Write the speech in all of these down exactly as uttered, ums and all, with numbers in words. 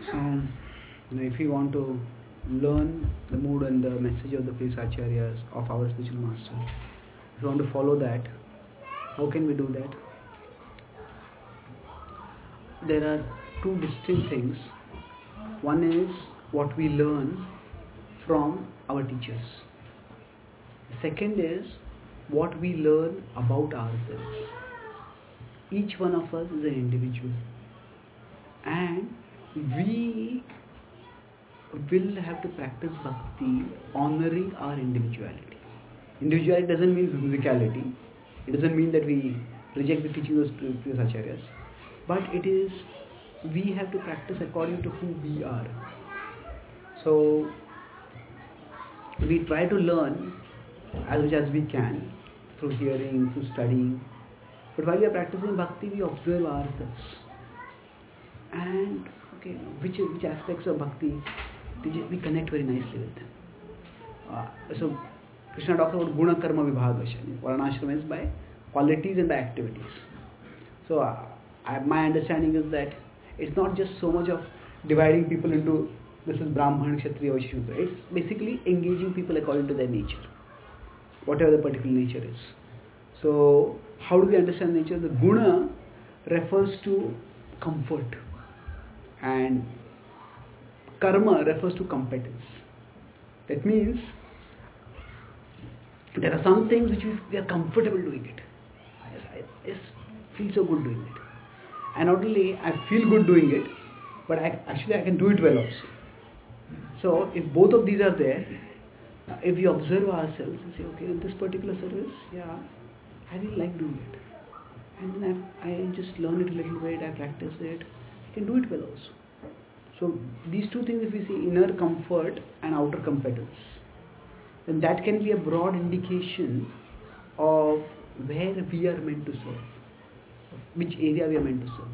So, you know, if we want to learn the mood and the message of the previous acharyas, of our spiritual master, if we want to follow that, how can we do that? There are two distinct things. One is what we learn from our teachers. The second is what we learn about ourselves. Each one of us is an individual, and we will have to practice bhakti honoring our individuality. Individuality doesn't mean physicality. It doesn't mean that we reject the teachings of previous acharyas, but it is we have to practice according to who we are. So we try to learn as much as we can through hearing, through studying. But while we are practicing bhakti, we observe ourselves. And okay, which which aspects of bhakti we connect very nicely with them. Uh, so Krishna talks about guna karma vibhaga. Varnashram is by qualities and by activities. So uh, I, my understanding is that it's not just so much of dividing people into this is Brahman, Kshatriya, Vaishya, Shudra. It's basically engaging people according to their nature, whatever the particular nature is. So how do we understand nature? The guna refers to comfort, and karma refers to competence. That means there are some things which we, we are comfortable doing it. I, I, I feel so good doing it. And not only I feel good doing it, but I, actually I can do it well also. So if both of these are there, if we observe ourselves and say, okay, in this particular service, yeah, I really like doing it. And then I, I just learn it a little bit, I practice it, I can do it well also. So these two things, if we see inner comfort and outer competence, then that can be a broad indication of where we are meant to serve, which area we are meant to serve.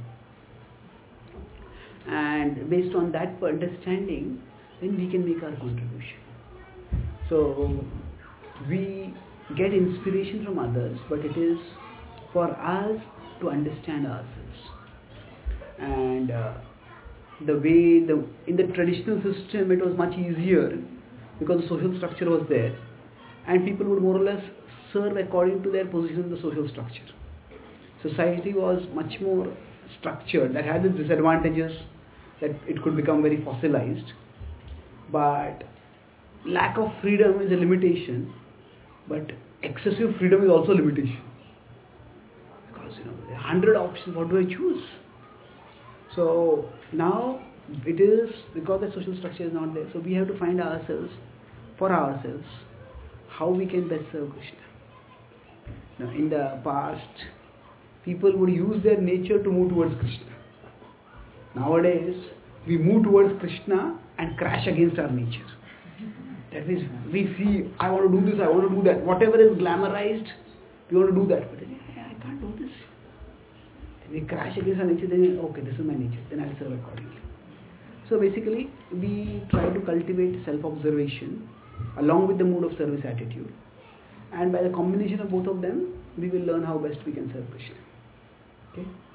And based on that understanding, then we can make our contribution. So we get inspiration from others, but it is for us to understand ourselves. And uh, the way the in the traditional system it was much easier because the social structure was there, and people would more or less serve according to their position in the social structure. Society was much more structured. That had its disadvantages, that it could become very fossilized, but lack of freedom is a limitation, but excessive freedom is also a limitation, because you know there are hundred options. What do I choose? So now it is because the social structure is not there, so we have to find ourselves, for ourselves, how we can best serve Krishna. Now, in the past, people would use their nature to move towards Krishna. Nowadays, we move towards Krishna and crash against our nature. That means we see, I want to do this, I want to do that. Whatever is glamorized, we want to do that. But then, hey, I can't do this. We crash against our nature, then okay, this is my nature, then I'll serve accordingly. So basically, we try to cultivate self-observation along with the mood of service attitude. And by the combination of both of them, we will learn how best we can serve Krishna. Okay?